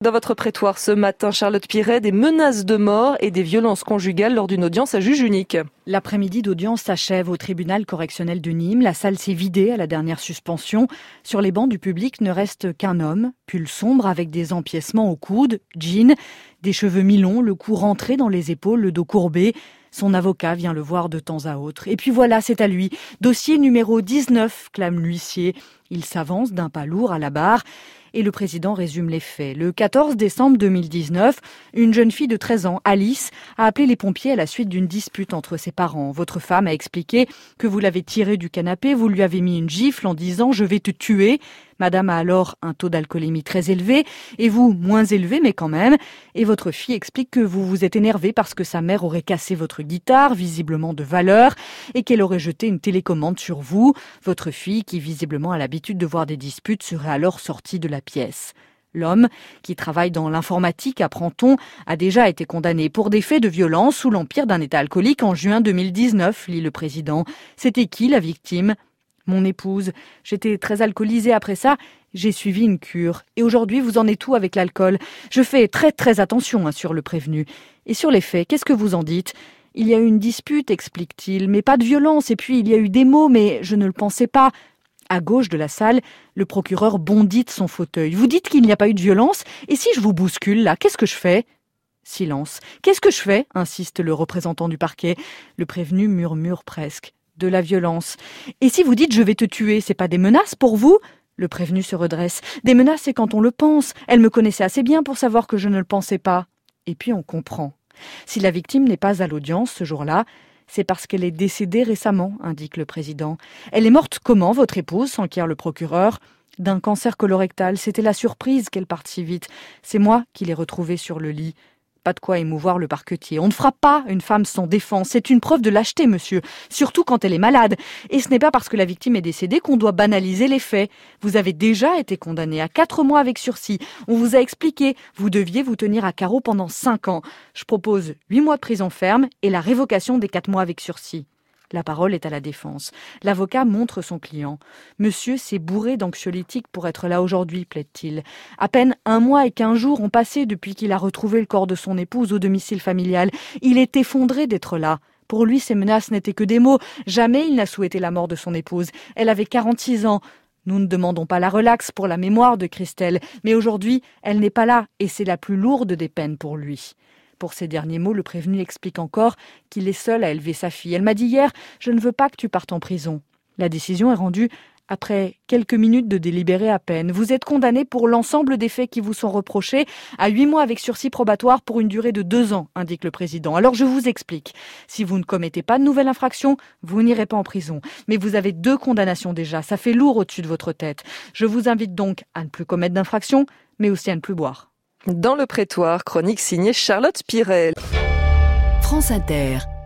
Dans votre prétoire ce matin, Charlotte Piret, des menaces de mort et des violences conjugales lors d'une audience à juge unique. L'après-midi d'audience s'achève au tribunal correctionnel de Nîmes. La salle s'est vidée à la dernière suspension. Sur les bancs du public ne reste qu'un homme, pull sombre avec des empiècements aux coudes, jean, des cheveux mi-longs, le cou rentré dans les épaules, le dos courbé. Son avocat vient le voir de temps à autre. Et puis voilà, c'est à lui. Dossier numéro 19, clame l'huissier. Il s'avance d'un pas lourd à la barre. Et le président résume les faits. Le 14 décembre 2019, une jeune fille de 13 ans, Alice, a appelé les pompiers à la suite d'une dispute entre ses parents. Votre femme a expliqué que vous l'avez tirée du canapé, vous lui avez mis une gifle en disant « je vais te tuer ». Madame a alors un taux d'alcoolémie très élevé, et vous, moins élevé, mais quand même. Et votre fille explique que vous vous êtes énervé parce que sa mère aurait cassé votre guitare, visiblement de valeur, et qu'elle aurait jeté une télécommande sur vous. Votre fille, qui visiblement a l'habitude de voir des disputes, serait alors sortie de la pièce. L'homme, qui travaille dans l'informatique, apprend-on, a déjà été condamné pour des faits de violence sous l'empire d'un état alcoolique en juin 2019, lit le président. C'était qui la victime ? Mon épouse. J'étais très alcoolisée après ça. J'ai suivi une cure. Et aujourd'hui, vous en êtes où avec l'alcool ? Je fais très attention, assure le prévenu. Et sur les faits, qu'est-ce que vous en dites ? Il y a eu une dispute, explique-t-il, mais pas de violence. Et puis, il y a eu des mots, mais je ne le pensais pas. À gauche de la salle, le procureur bondit de son fauteuil. Vous dites qu'il n'y a pas eu de violence ? Et si je vous bouscule, là, qu'est-ce que je fais ? Silence. Qu'est-ce que je fais ? Insiste le représentant du parquet. Le prévenu murmure presque. De la violence. Et si vous dites « je vais te tuer », c'est pas des menaces pour vous ? Le prévenu se redresse. Des menaces, c'est quand on le pense. Elle me connaissait assez bien pour savoir que je ne le pensais pas. Et puis on comprend. Si la victime n'est pas à l'audience ce jour-là, c'est parce qu'elle est décédée récemment, indique le président. Elle est morte comment, votre épouse, s'enquiert le procureur ? D'un cancer colorectal. C'était la surprise qu'elle parte si vite. C'est moi qui l'ai retrouvée sur le lit. Pas de quoi émouvoir le parquetier. On ne frappe pas une femme sans défense. C'est une preuve de lâcheté, monsieur. Surtout quand elle est malade. Et ce n'est pas parce que la victime est décédée qu'on doit banaliser les faits. Vous avez déjà été condamné à 4 mois avec sursis. On vous a expliqué. Vous deviez vous tenir à carreau pendant 5 ans. Je propose 8 mois de prison ferme et la révocation des 4 mois avec sursis. La parole est à la défense. L'avocat montre son client. Monsieur s'est bourré d'anxiolytiques pour être là aujourd'hui, plaide-t-il. À peine 1 mois et 15 jours ont passé depuis qu'il a retrouvé le corps de son épouse au domicile familial. Il est effondré d'être là. Pour lui, ces menaces n'étaient que des mots. Jamais il n'a souhaité la mort de son épouse. Elle avait 46 ans. Nous ne demandons pas la relaxe pour la mémoire de Christelle, mais aujourd'hui, elle n'est pas là et c'est la plus lourde des peines pour lui. Pour ces derniers mots, le prévenu explique encore qu'il est seul à élever sa fille. Elle m'a dit hier « Je ne veux pas que tu partes en prison ». La décision est rendue après quelques minutes de délibéré à peine. Vous êtes condamné pour l'ensemble des faits qui vous sont reprochés à 8 mois avec sursis probatoire pour une durée de 2 ans, indique le président. Alors je vous explique. Si vous ne commettez pas de nouvelle infraction, vous n'irez pas en prison. Mais vous avez 2 condamnations déjà. Ça fait lourd au-dessus de votre tête. Je vous invite donc à ne plus commettre d'infraction, mais aussi à ne plus boire. Dans le prétoire, chronique signée Charlotte Piret. France Inter.